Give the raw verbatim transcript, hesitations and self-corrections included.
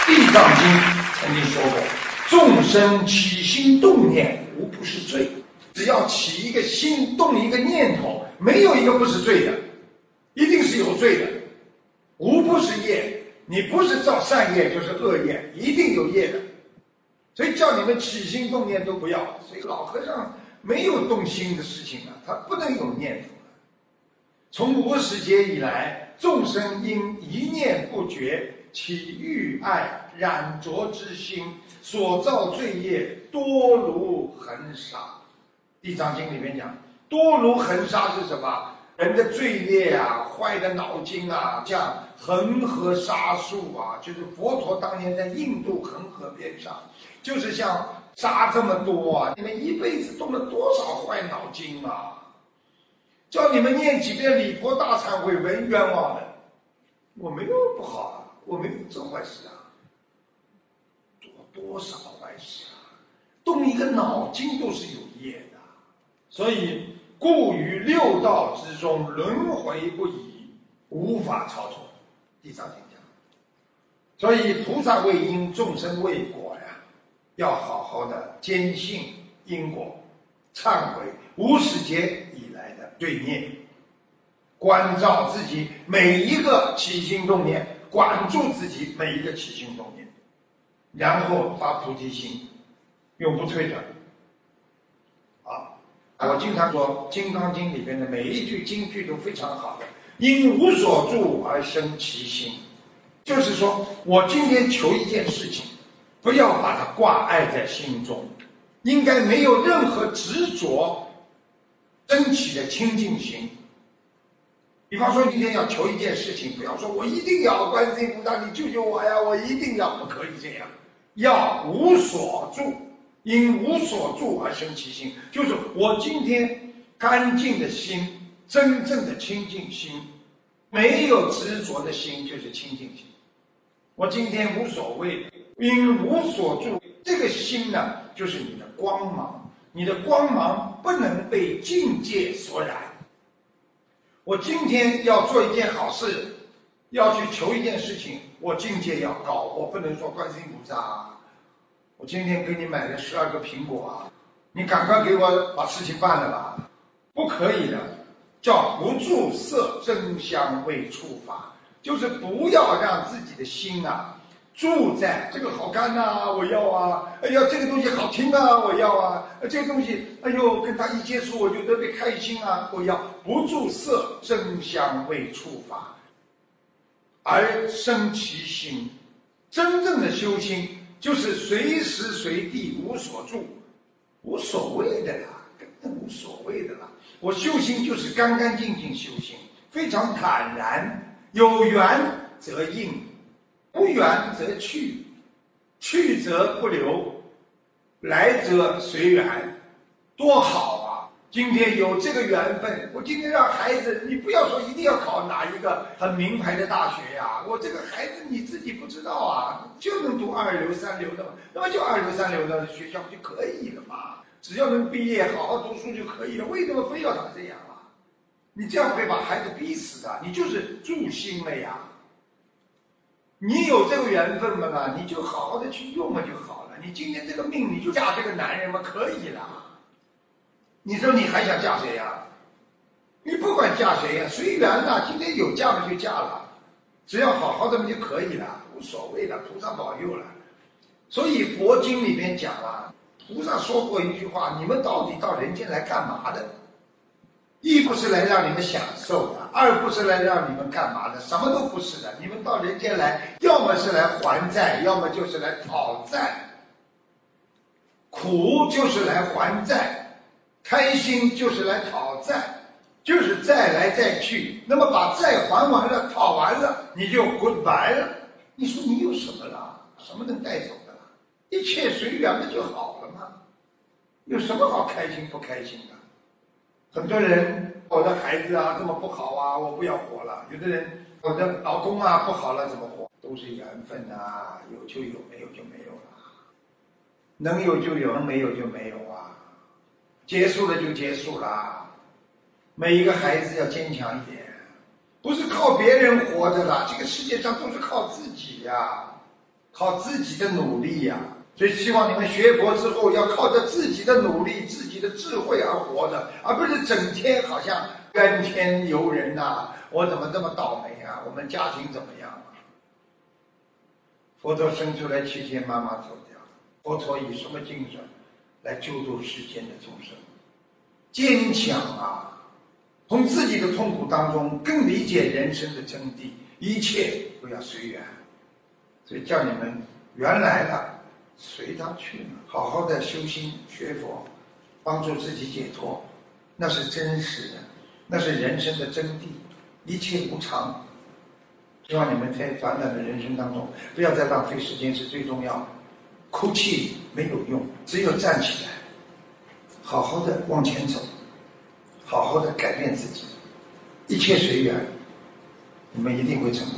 地藏经曾经说过，众生起心动念，无不是罪。只要起一个心，动一个念头，没有一个不是罪的，一定是有罪的。无不是业，你不是造善业就是恶业，一定有业的。所以叫你们起心动念都不要。所以老和尚没有动心的事情啊，他不能有念头。从无始劫以来，众生因一念不觉起欲爱染浊之心，所造罪业多如恒沙。地藏经里面讲，多如恒沙是什么？人的罪业啊，坏的脑筋啊，像恒河沙数啊，就是佛陀当年在印度恒河边上，就是像沙这么多啊，你们一辈子动了多少坏脑筋啊？叫你们念几遍礼佛大忏悔文，冤枉的。我没有不好啊，我没有这坏事啊，做多少坏事啊？动一个脑筋都是有业的，所以故于六道之中轮回不已，无法超脱。地藏经讲，所以菩萨为因，众生为果呀，要好好的坚信因果，忏悔无始劫以来的罪孽，关照自己每一个起心动念，管住自己每一个起心动念，然后发菩提心，永不退转。啊，我经常说《金刚经》里边的每一句金句都非常好的，因无所住而生其心，就是说我今天求一件事情，不要把它挂碍在心中，应该没有任何执着升起的清净心。比方说今天要求一件事情，不要说我一定要观世音菩萨你救救我呀，我一定要，不可以这样，要无所住，因无所住而生其心，就是我今天干净的心，真正的清净心，没有执着的心，就是清净心。我今天无所谓，因无所住，这个心呢，就是你的光芒，你的光芒不能被境界所染。我今天要做一件好事，要去求一件事情，我境界要高，我不能说观世音菩萨，我今天给你买了十二个苹果啊，你赶快给我把事情办了吧，不可以的，叫不住色真香味触法，就是不要让自己的心啊住在这个好看呐、啊，我要啊，哎呀这个东西好听啊，我要啊，这个东西哎呦跟他一接触我就特别开心啊，我要，不住色真香味触法而生其心。真正的修心就是随时随地无所住，无所谓的啦，根本无所谓的啦。我修心就是干干净净修心，非常坦然，有缘则应，不缘则去，去则不留，来则随缘，多好啊！今天有这个缘分，我今天让孩子，你不要说一定要考哪一个很名牌的大学呀、啊，我这个孩子你自己不知道啊，就能读二流三流的嘛，那么就二流三流的学校就可以了嘛，只要能毕业好好读书就可以了，为什么非要他这样啊？你这样会把孩子逼死的，你就是助心了呀。你有这个缘分嘛，你就好好的去用嘛就好了。你今天这个命，你就嫁这个男人嘛，可以了。你说你还想嫁谁呀？你不管嫁谁呀，随缘呐。今天有嫁嘛就嫁了，只要好好的嘛就可以了，无所谓的，菩萨保佑了。所以佛经里面讲了，菩萨说过一句话：你们到底到人间来干嘛的？一不是来让你们享受的，二不是来让你们干嘛的，什么都不是的。你们到人间来，要么是来还债，要么就是来讨债。苦就是来还债，开心就是来讨债，就是债来债去。那么把债还完了，讨完了，你就 goodbye 了。你说你有什么了？什么能带走的了？一切随缘的就好了嘛。有什么好开心不开心的？很多人，我的孩子啊这么不好啊，我不要活了。有的人，我的老公啊不好了，怎么活？都是缘分啊，有就有，没有就没有了。能有就有，能没有就没有啊。结束了就结束了。每一个孩子要坚强一点，不是靠别人活的啦，这个世界上都是靠自己呀、啊。 靠自己的努力呀、啊。所以希望你们学佛之后要靠着自己的努力、自己的智慧而活的，而不是整天好像怨天尤人呐、啊，我怎么这么倒霉啊？我们家庭怎么样啊？佛陀生出来七天，妈妈走掉。佛陀以什么精神来救度世间的众生？坚强啊！从自己的痛苦当中更理解人生的真谛，一切都要随缘。所以叫你们缘来了。随他去嘛，好好的修心学佛，帮助自己解脱，那是真实的，那是人生的真谛。一切无常，希望你们在短短的人生当中，不要再浪费时间，是最重要的。哭泣没有用，只有站起来，好好的往前走，好好的改变自己，一切随缘，你们一定会成功。